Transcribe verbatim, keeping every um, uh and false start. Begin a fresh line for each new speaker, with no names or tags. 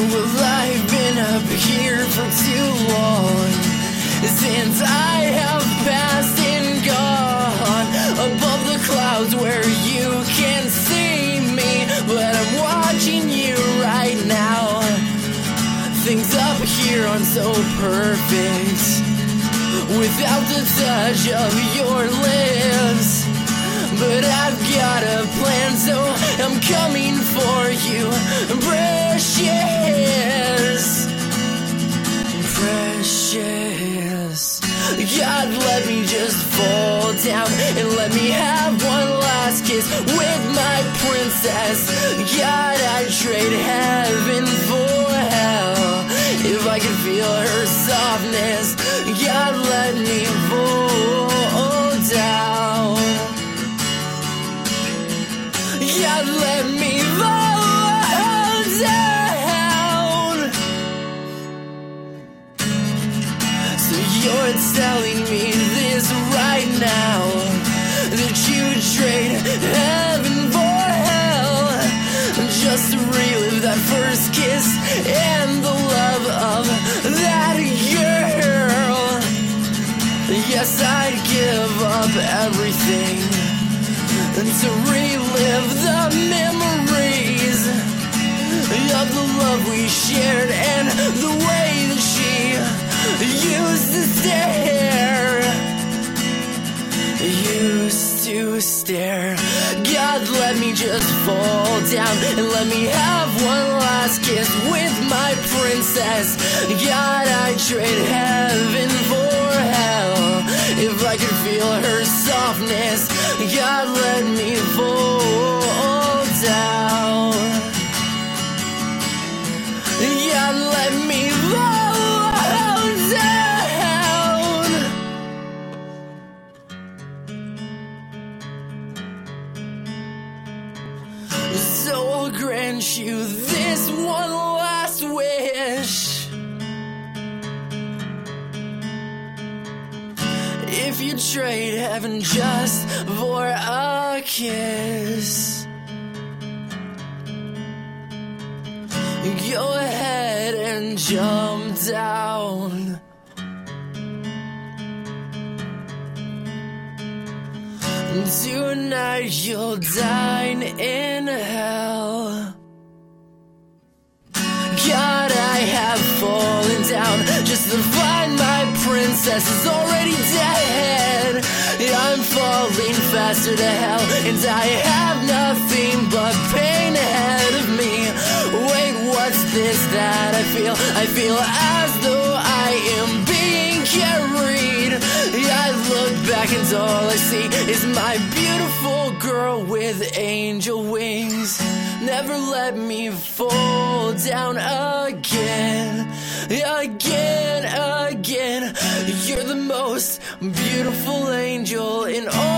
Well, I've been up here for too long, since I have passed and gone above the clouds where you can see me, but I'm watching you right now. Things up here aren't so perfect without the touch of your lips, but I've got a plan, so I'm coming for you, precious, precious. God, let me just fall down and let me have one last kiss with my princess. God, I'd trade heaven for hell if I could feel her softness. God, let me fall down. God, let me fall down. So you're telling me this right now, that you would trade heaven for hell just to relive that first kiss and the love of that girl. Yes, I'd give up everything to relive the memories of the love we shared and the way that she used to stare, used to stare. God, let me just fall down and let me have one last kiss with my princess. God, I'd trade heaven for hell if I could feel her softness. God, let me fall down. God, let me fall down. So I'll grant you this one last wish. If you trade heaven just for a kiss, go ahead and jump down. Tonight you'll dine in hell. God, I have fallen down just to find my princess is already dead. I'm falling faster to hell, and I have nothing but pain ahead of me. Wait, what's this that I feel? I feel as though I am being carried. I look back and all I see is my beautiful girl with angel wings. Never let me fall down again, again, again. You're the most beautiful angel in all